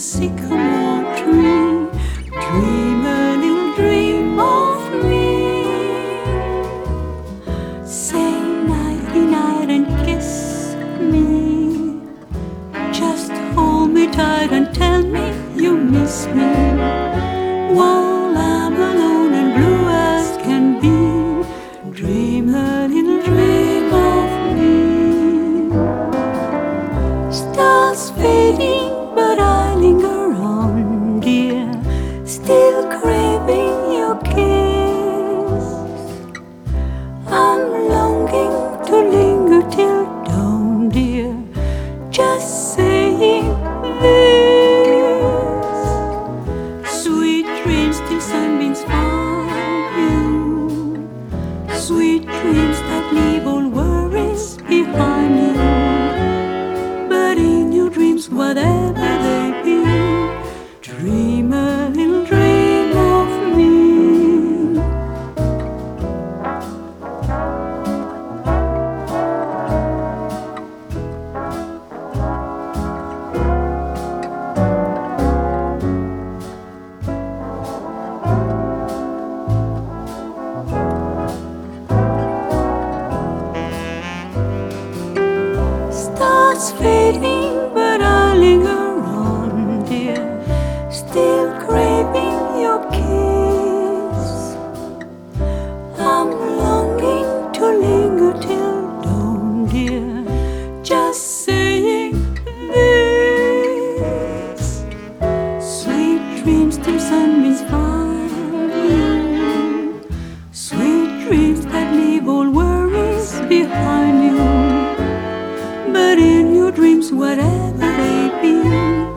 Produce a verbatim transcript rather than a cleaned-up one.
sycamore tree. Dream a little dream of me. Say nighty night and kiss me. Just hold me tight and tell me you miss me. While I'm alone and blue as can be, dream a little dream of me. Stars fading, but I linger on, dear, still craving your kiss. I'm longing to linger till dawn, dear, just saying this. Sweet dreams till sunbeams find you. Sweet dreams that leave all worries behind you. But in your dreams, whatever they be, dream a little dream of me. Stars fading, but I linger on, dear, still craving your kiss. I'm longing to linger till dawn, dear, just saying this. Sweet dreams till sunbeams find you. Sweet dreams that leave all worries behind you. But in your dreams, whatever they be,